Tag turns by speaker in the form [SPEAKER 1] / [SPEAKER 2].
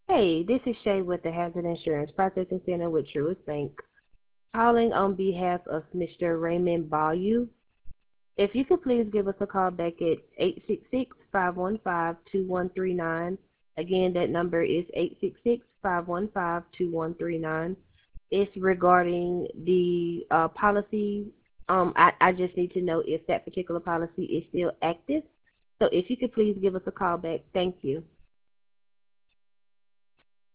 [SPEAKER 1] Hey, this is Shay with the Hazard Insurance Processing Center with Truist Bank, calling on behalf of Mr. Raymond Bayou. If you could please give us a call back at 866-515-2139. Again, that number is 866-515-2139. It's regarding the policy. I just need to know if that particular policy is still active. So if you could please give us a call back. Thank you.